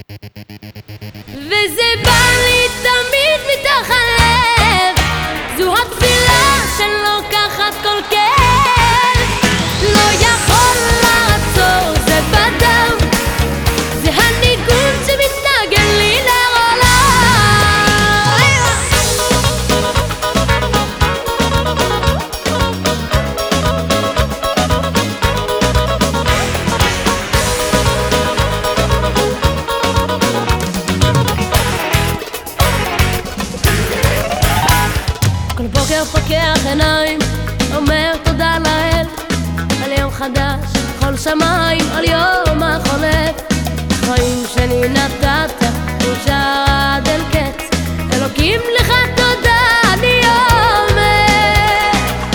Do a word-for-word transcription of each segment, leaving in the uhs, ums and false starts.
וזה בא לי תמיד מתוך הלב, זו התפילה שלוקחת כל כאב, לא יכול לעצור, זה בדם, זה הניגון שמתנגן לי לעולם. כל בוקר פוקח עיניים, אומר תודה לאל על יום חדש, כל שמיים על יום החולף, חיים שלי נתת נשאר עד אין קץ, אלוקים לך תודה אני אומר.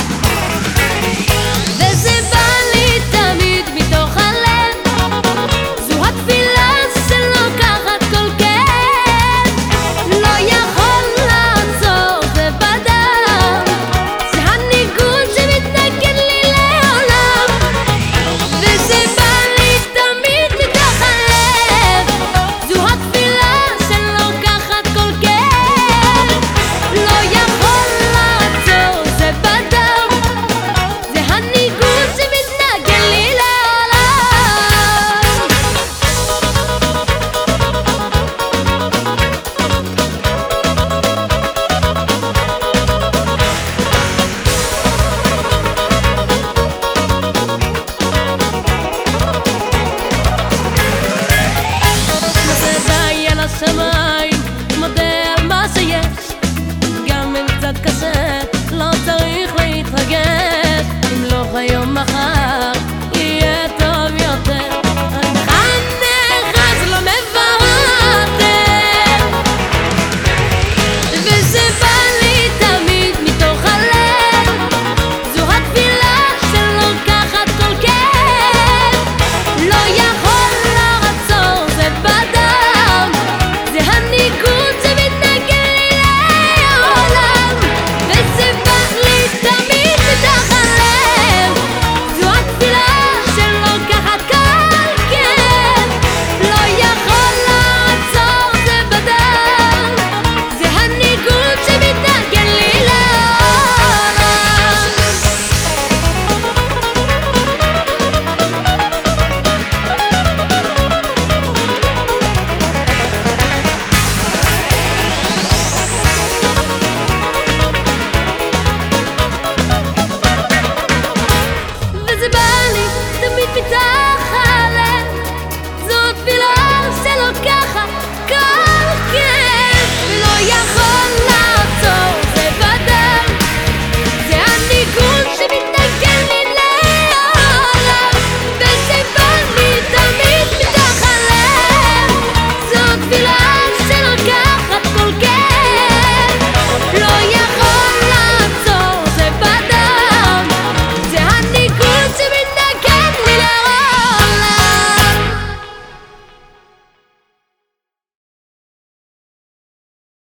וזה בא לי תמיד מתוך הלב, זו התפילה שלוקחת כל כאב, לא יכול לעצור, זה בדם, זה הניגון שמתנגן לי לעולם. וזה בא לי תמיד מתוך הלב, זו התפילה שלוקחת כל כאב, לא יכול לעצור, זה בדם, זה הניגון שמתנגן לי לעולם. נושא די על השמיים